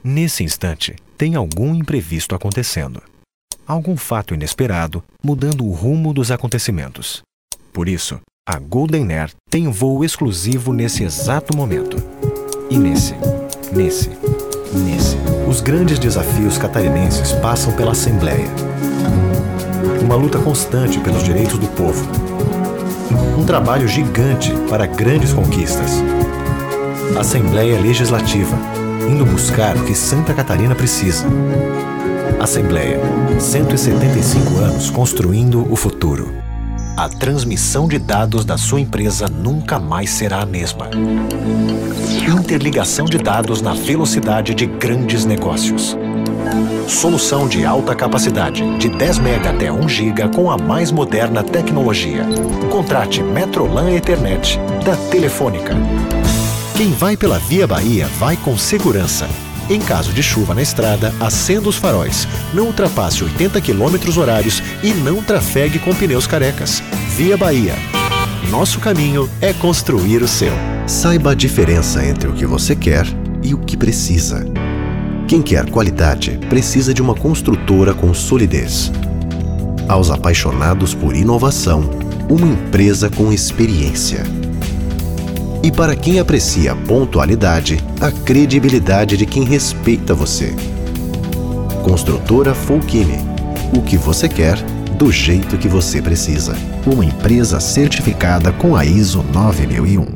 Nesse instante, tem algum imprevisto acontecendo. Algum fato inesperado mudando o rumo dos acontecimentos. Por isso, a Golden Air tem um voo exclusivo nesse exato momento. E nesse, os grandes desafios catarinenses passam pela Assembleia. Uma luta constante pelos direitos do povo. Um trabalho gigante para grandes conquistas. Assembleia Legislativa, indo buscar o que Santa Catarina precisa. Assembleia, 175 anos construindo o futuro. A transmissão de dados da sua empresa nunca mais será a mesma. Interligação de dados na velocidade de grandes negócios. Solução de alta capacidade, de 10 MB até 1 GB com a mais moderna tecnologia. Contrate Metrolan Ethernet da Telefônica. Quem vai pela Via Bahia vai com segurança. Em caso de chuva na estrada, acenda os faróis, não ultrapasse 80 km/h e não trafegue com pneus carecas. Via Bahia. Nosso caminho é construir o seu. Saiba a diferença entre o que você quer e o que precisa. Quem quer qualidade precisa de uma construtora com solidez. Aos apaixonados por inovação, uma empresa com experiência. E para quem aprecia pontualidade, a credibilidade de quem respeita você. Construtora Fulchini. O que você quer, do jeito que você precisa. Uma empresa certificada com a ISO 9001.